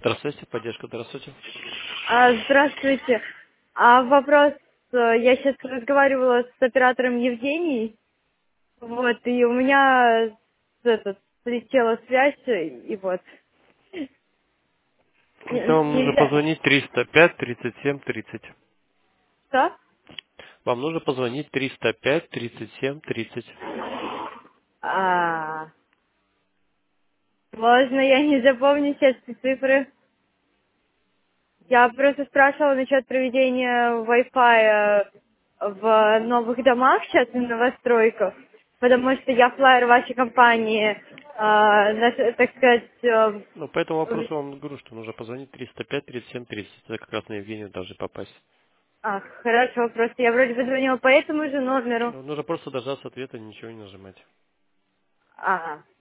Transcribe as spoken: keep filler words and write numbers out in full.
Здравствуйте, поддержка, здравствуйте. А, здравствуйте. А вопрос, э, я сейчас разговаривала с оператором Евгенией, вот, и у меня этот, слетела связь, и вот. Это Н- вам нужно Нельзя. позвонить триста пять тридцать семь тридцать. Что? Вам нужно позвонить триста пять тридцать семь тридцать. А, сложно, я не запомню сейчас эти цифры. Я просто спрашивала насчет проведения Wi-Fi в новых домах сейчас и новостройках, потому что я флайер вашей компании, а, наш- так сказать, э, Ну, по этому в- вопросу вам говорю, что нужно позвонить триста пять тридцать семь тридцать. Это как раз на Евгению должны попасть. а, хорошо, просто я вроде позвонила по этому же номеру. Ну, нужно просто дождаться ответа, ничего не нажимать. Ага.